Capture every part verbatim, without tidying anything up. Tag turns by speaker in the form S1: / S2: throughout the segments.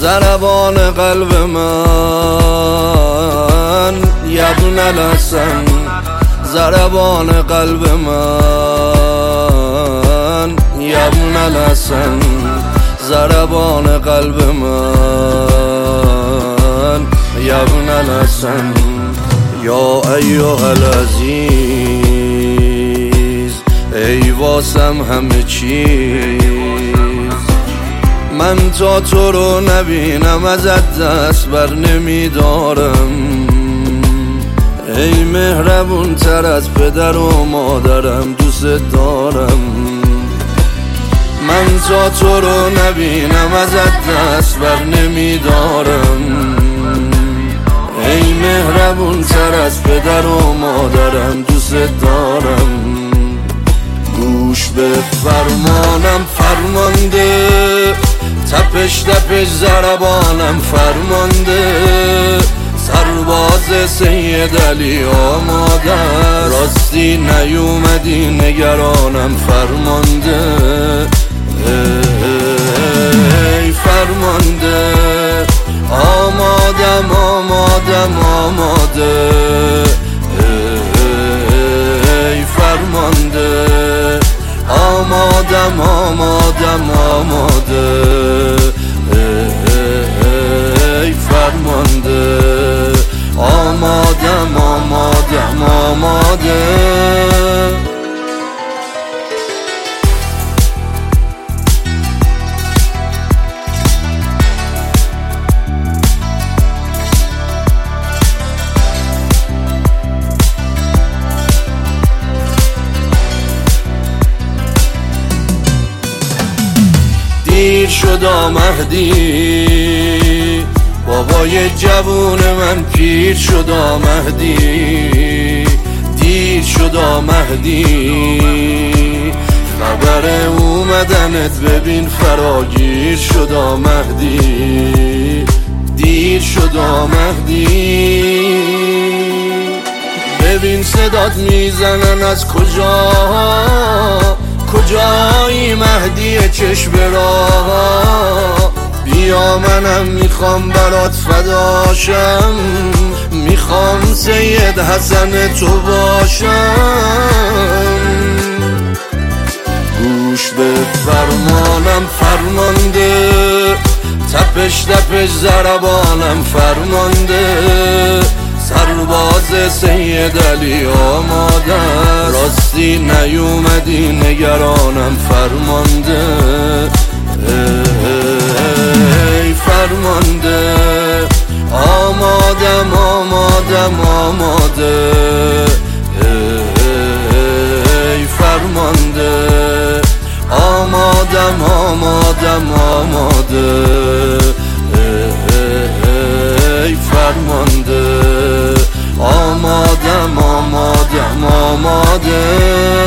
S1: ضربان قلب من یبن الحسن، ضربان قلب من یبن الحسن، ضربان قلب من یبن الحسن. یا ایها العزیز، ای واسم همه چیز، من تا تو رو نبینم ازت دست بر نمیدارم. ای مهربون تر از پدر و مادرم، دوست دارم. من تا تو رو نبینم ازت دست بر نمیدارم. ای مهربون تر از پدر و مادرم، دوست دارم. گوش به فرمانم فرمانده، تپش تپش ضربانم فرمانده. سرباز سید علی آماده، راستی نیومدی نگرانم فرمانده. ای فرمانده، آمادم آمادم آماده. ای فرمانده، آمادم آمادم آماده. ای فرمانده، آمادم آمادم آماده. دیر شد مهدی، بابای جوون من پیر شد مهدی. دیر شد مهدی، خبر اومدنت ببین فراگیر شد مهدی. دیر شد مهدی، ببین صدات میزنن از کجا، کجایی مهدی چشم راه. بیا منم میخوام برات فداشم، میخوام سید حسن تو باشم. گوش به فرمانم فرمانده، تپش تپش ضربانم فرمانده. سرباز سید علی آماده، راستی نیومدی نگرانم فرمانده. ای فرمانده، آمادم آمادم آماده. ای فرمانده، آمادم آمادم آماده. ای فرمانده، آمادم آمادم آماده.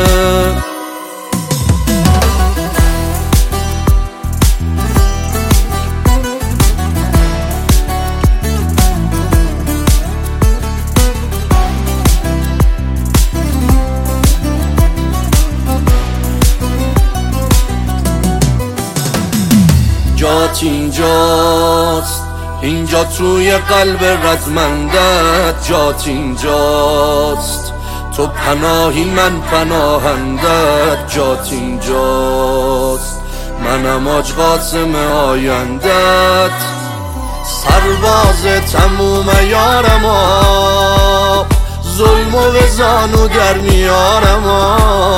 S1: جات اینجاست، اینجا توی قلب رزمندت. جات اینجاست، تو پناهی من پناهندت. جات اینجاست، منم آج قاسم آیندت. سرباز تموم یارما، ظلم و وزانو در میارما.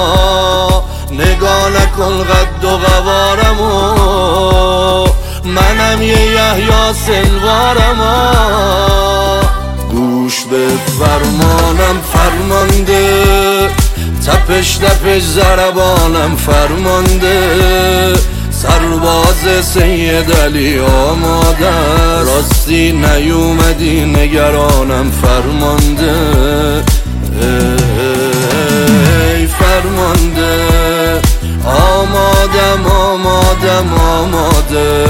S1: نگاه نکن قد و قوارمو، منم یه یحیی سلوارما. گوش به فرمانم فرمانده، تپش تپش ضربانم فرمانده. سرباز سید علی آماده، راستی نیومدی نگرانم فرمانده. ای فرمانده، آمادم آمادم آماده.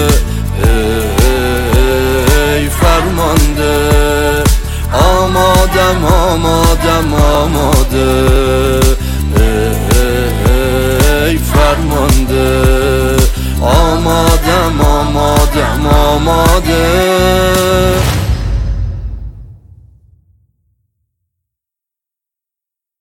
S1: ای فرمانده، آمادم آمادم آماده. ای فرمانده، آمادم آمادم عهدم آماده